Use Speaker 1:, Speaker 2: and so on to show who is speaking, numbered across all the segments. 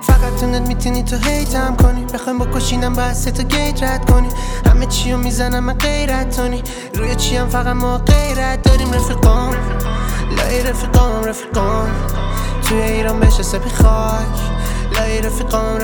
Speaker 1: فقط تو میتونی تو هیتم کنی، بخوایم بکشینم باید 3 تا گیت رد کنی. همه چیو میزنم من غیرت تونی، روی چیم فقط ما غیرت داریم. رفیقام لای رفیقام توی ایران بشه سپی خاک. لای رفیقام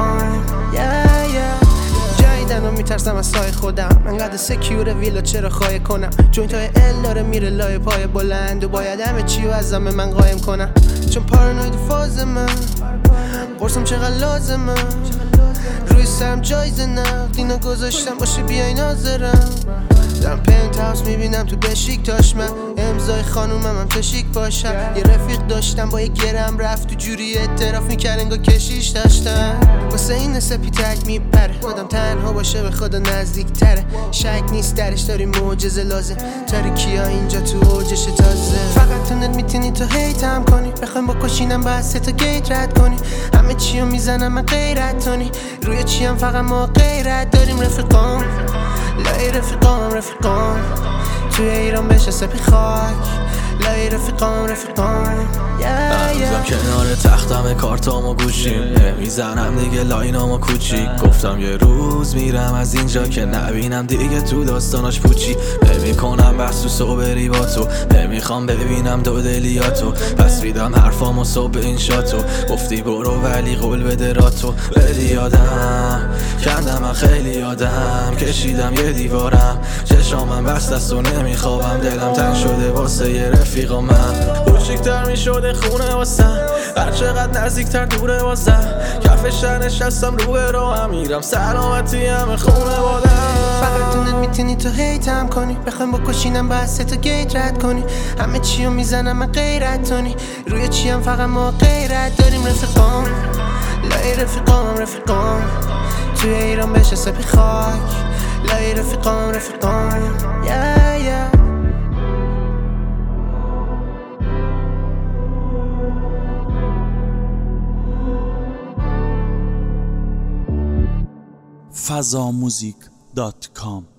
Speaker 1: جایدن و میترسم از سای خودم، انقدر سکیور ویلا چرا خواهی کنم. جوینت های ال داره میره لای پای بلند و باید همه چیو از همه من قایم کنم. چون پارانوید فاز من قرصم چقدر لازمه، روی سرم جایزه نقد اینا گذاشتم باشه بیای ناظرم. دارم پنت هاوس میبینم تو بشیکتاش، من امضای خانومم هم تشیک باشم. یه رفیق داشتم با یه گرم رفت تو جوری اعتراف میکرد انگار کشیش داشتم. واسه این سپی تک میپره، آدم تنها باشه به خدا نزدیک تره. شک نیست درش داری معجزه لازم، تاریکیا اینجا تو اوجش تازه. فقط تو میتونی تو هیتم کنی، بخوایم بکشینم باید 3 تا گیت رد کنی. همه چیو میزنم من غیرت تونی، روی چیم فقط ما غیرت داریم. رفیقام لای رفیقام توی ایران بشه سپی خاک. لای رفیقام
Speaker 2: هنوزم کنار تختم کارتام و گوشیم، نمیزنم دیگه لاینامو کوچیک. گفتم یه روز میرم از اینجا که نبینم دیگه تو داستاناش پوچی. نمیکنم بحث تو صبری با تو، نمیخوام ببینم دو دلیاتو. پس میدم حرفامو صبح این شاتو، گفتی برو ولی قول بده راتو. خیلی یادم کندم من خیلی یادم کشیدم یه دیوارم، چشامم بست است و نمیخوابم. دلم تنگ شده واسه یه رفیقم، من کوچیک‌تر میشده خونه واسم، هر چقدر نزدیکتر دوره واسم. کف شهر نشستم رو به راهم، میرم سلامتی همه خونه بادم.
Speaker 1: فقط تو میتونی تو هیتم کنی، بخوایم بکشینم باید 3 تا گیت رد کنی. همه چیو میزنم من غیرت تونی، روی چیم فقط ما غیرت داریم. رفیقام لای رفیقام توی ایران بشه سپی خاک. لای رفیقام
Speaker 3: fazamusic.com